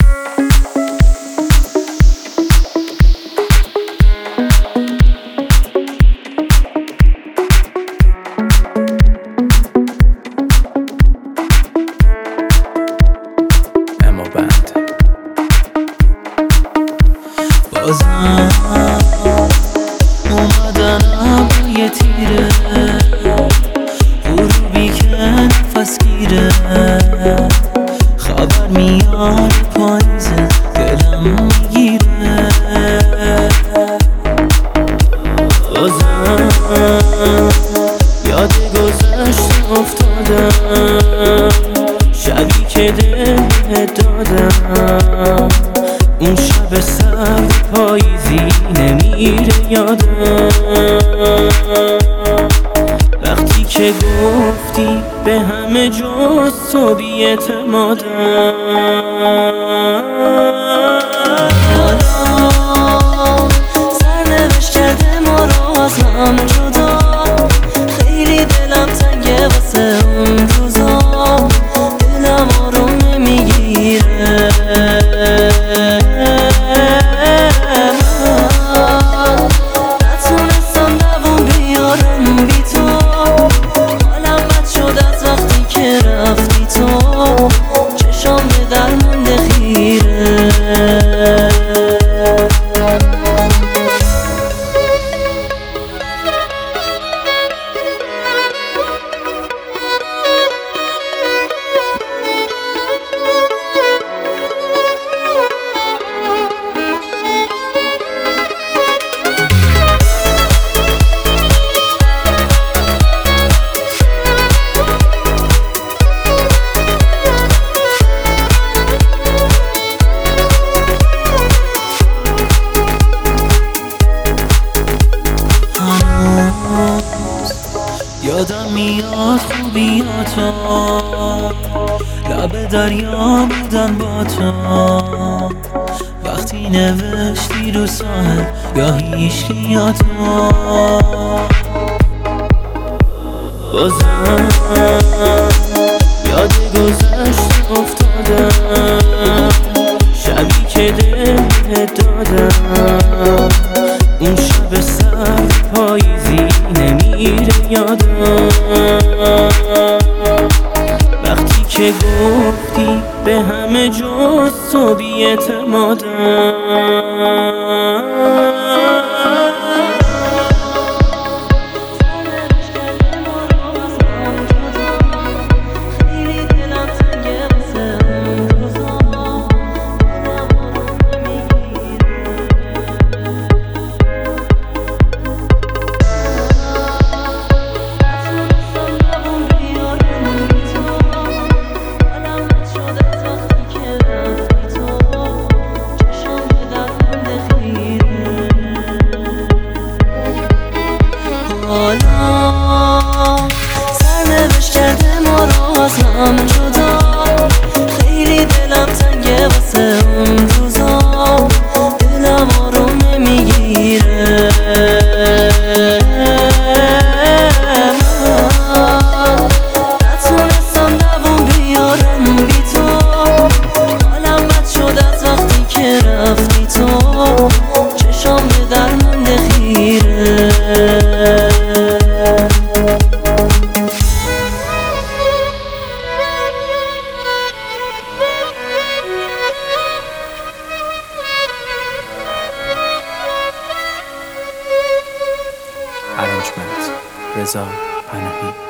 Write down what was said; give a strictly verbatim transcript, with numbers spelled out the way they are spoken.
بازم اومدنم با یه تیره غروبی که نفس گیره خبر میاد پاییزه دلم میگیره بازم یاد گذشته افتادم شبی که دلت دادم اون شب سرد پاییزی نمیره یادم وقتی که گفتی به همه جز تو بی‌اعتمادم حالا سرنوشت کرده ما رو از هم جدا خیلی دلم تنگه واسه اون روزا دلم آروم نمیگیره یادم میاد خوبیاتو لب دریا بودن با تو وقتی نوشتی رو ساحل یا هیچکیاتو بازم یاد گذشته افتادم شبی که دلت دادم اون شب سرد پاییزی نمیره یادم وقتی که گفتی به همه جز تو بی‌اعتمادم حالا سرنوشت کرده ما رو از هم جدا خیلی دلم تنگه واسه اون روزا دلم آروم نمیگیره من نتونستم دوام بیارم بی تو حالم بد شد از وقتی که رفتی تو چشام به درمونده خیره Arrangement رضا پناهی